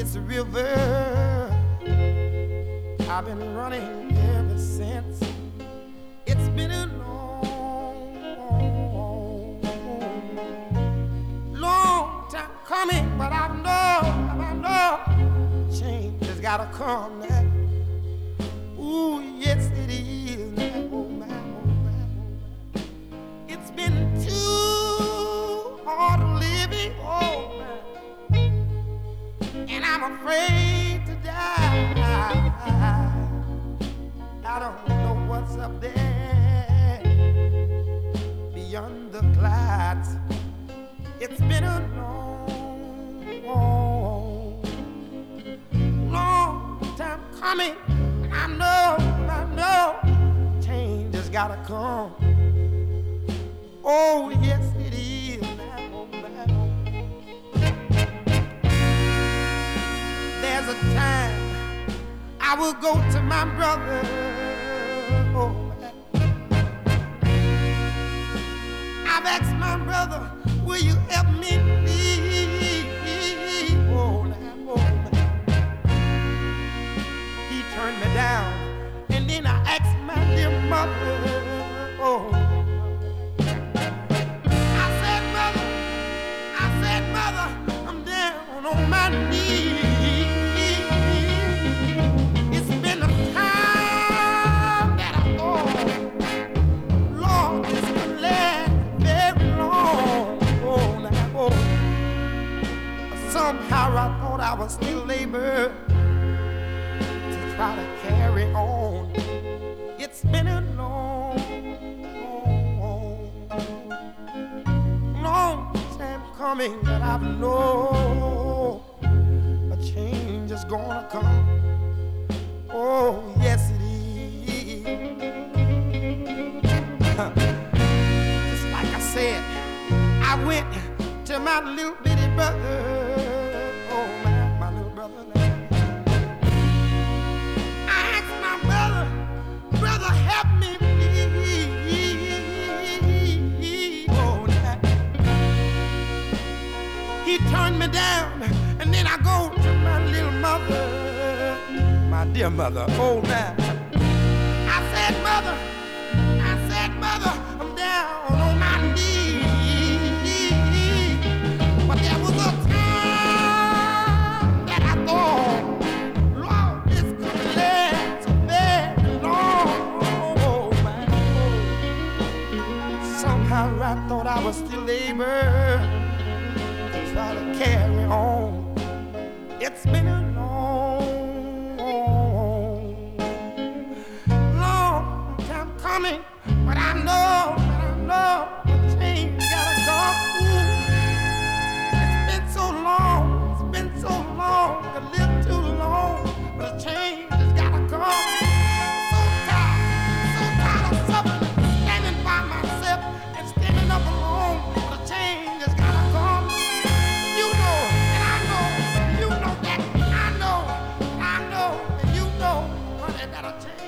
this river I've been running ever since. It's been a long time coming, but I know change has gotta come now. Ooh, yes it is now. Oh my, oh my, oh my. It's been too hard living, oh my, and I'm afraid to die. I don't know what's up there beyond the clouds. It's been a long time coming. I know, change has gotta come. Oh, yes, it is now. There's a time I will go to my brother. Oh, I've asked my brother, will you help me please? Oh, he turned me down, and then I asked my dear mother. Oh, I said, mother, I'm down on my knees. It's been a time that I thought, Lord, this could last very long. Oh, somehow I thought I was still able to try to carry on. It's been a long time coming, but I know a change is gonna come. Oh, yes it is. Just like I said, I went to my little bitty brother. Oh, my little brother. I asked my brother, help me please. Oh, he turned me down, and then I go to my little mother, my dear mother. Oh, man. I said, mother, I'm down on my knees. But there was a time that I thought, Lord, this could last very long. Oh, man. Somehow I thought I was still able to try to carry on. It's been a long time coming, but I know the change gotta come. It's been so long, a little too long, but the change has gotta come. So tired of suffering, standing by myself and standing up alone, but the change has gotta come. You know, and I know, you know that, I know, and you know, honey, that a change